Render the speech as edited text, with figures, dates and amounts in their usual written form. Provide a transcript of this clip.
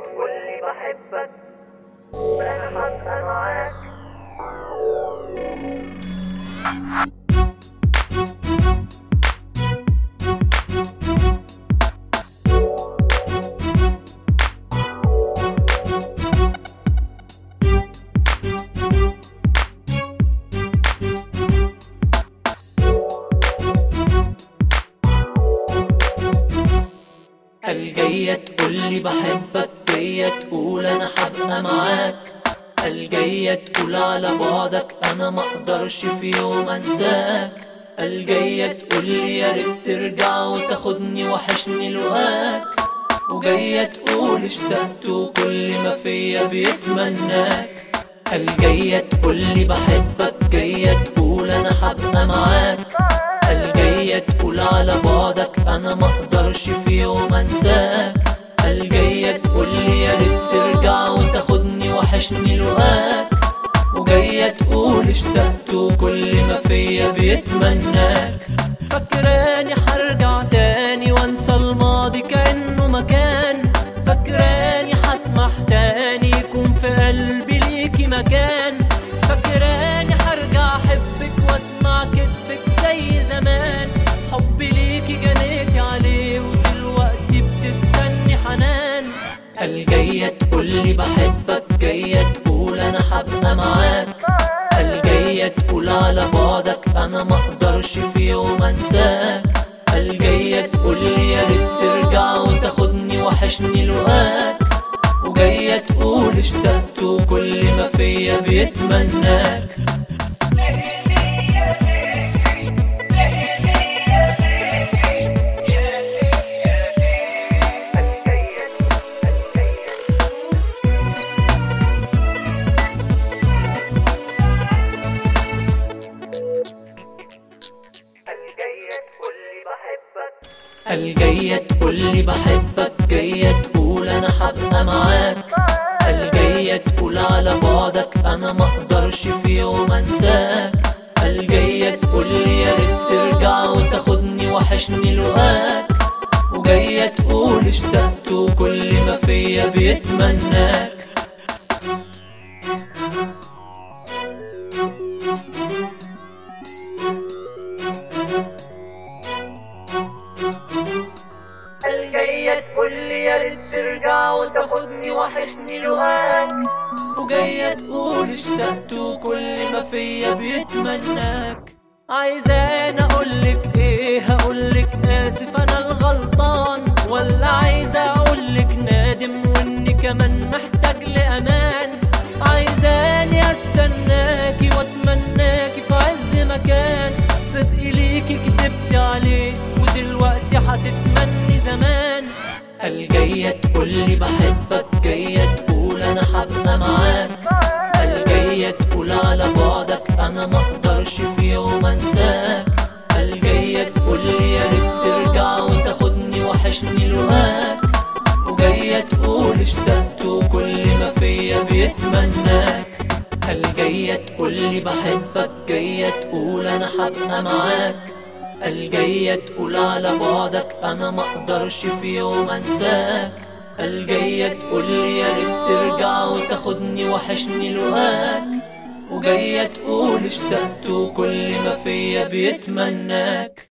تقولي بحبك انا هبقى معاك. الجاية تقولي بحبك، جاية تقول انا هبقى معاك. الجاية تقول على بعدك انا مقدرش في يوم انساك. الجاية تقولي يا ريت ترجع وتاخدني وحشني لقاك. وجاية تقول اشتقت وكل ما فيا بيتمناك. الجاية تقولي بحبك، جاية تقول انا هبقى معاك. الجاية تقول على بعدك انا مقدرش في يوم انساك. الجاية تقولي يا ريت ترجع وتاخدني وحشني لقاك. وجاية تقول اشتقت وكل ما فيا بيتمناك. فاكراني هرجع تاني وانسى الماضي كأنه مكان. فاكراني هسمح تاني يكون في قلبي ليكي مكان. فاكراني هرجع احبك واسمع كدبك زي زمان. حبي ليكي جنيتي عليه ودلوقتي بتستني حنان. الجاية تقولي بحبك، جاية تقول انا هبقى معاك. الجاية تقول على بعدك انا مقدرش في يوم انساك. الجاية تقولي يا ريت ترجع وتاخدني وحشني لقاك. وجاية تقول اشتقت وكل ما فيا بيتمناك. الجاية تقولي بحبك، جاية تقول انا هبقى معاك. الجاية تقول على بعدك انا مقدرش في يوم انساك. الجاية تقولي يا ريت ترجع وتاخدني وحشني لقاك. وجاية تقول اشتقت وكل ما فيا بيتمناك. الجاية تقولي يا ريت ترجع وتاخدني وحشني لقاك. وجاية تقول اشتقت وكل ما فيا بيتمناك. عايزاني اقولك ايه؟ هقولك اسف انا الغلطان، ولا عايزة اقولك نادم واني كمان محتاج لامان. عايزاني استناكي واتمناكي في عز مكان. صدقي ليكي كدبت عليه ودلوقتي هتتمني زمان. الجاية تقولي بحبك، جاية تقول انا هبقى معاك. الجاية تقول على بعدك انا مقدرش في يوم انساك. الجاية تقولي يا ريت ترجع وتاخدني وحشني لقاك. وجاية تقول اشتقت وكل ما فيا بيتمناك. الجاية تقولي بحبك، جاية تقول انا هبقى معاك. الجاية تقول على بعدك انا مقدرش في يوم انساك. الجاية تقولي يا ريت ترجع وتاخدني وحشني لقاك. وجاية تقول اشتقت وكل ما فيا بيتمناك.